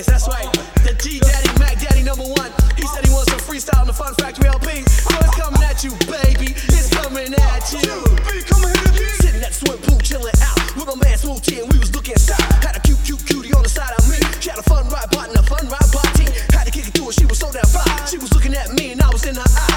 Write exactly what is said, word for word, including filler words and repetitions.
Yes, that's right. The G Daddy, Mac Daddy number one. He said he wants some freestyle in the Fun Factory L P. So it's coming at you, baby. It's coming at you. Sitting at the swimming pool, chilling out with my man Smooth T, and we was looking south. Had a cute, cute cutie on the side of me. She had a fun ride button, a fun ride party. Had to kick it through her, she was so damn fine. She was looking at me and I was in her eye.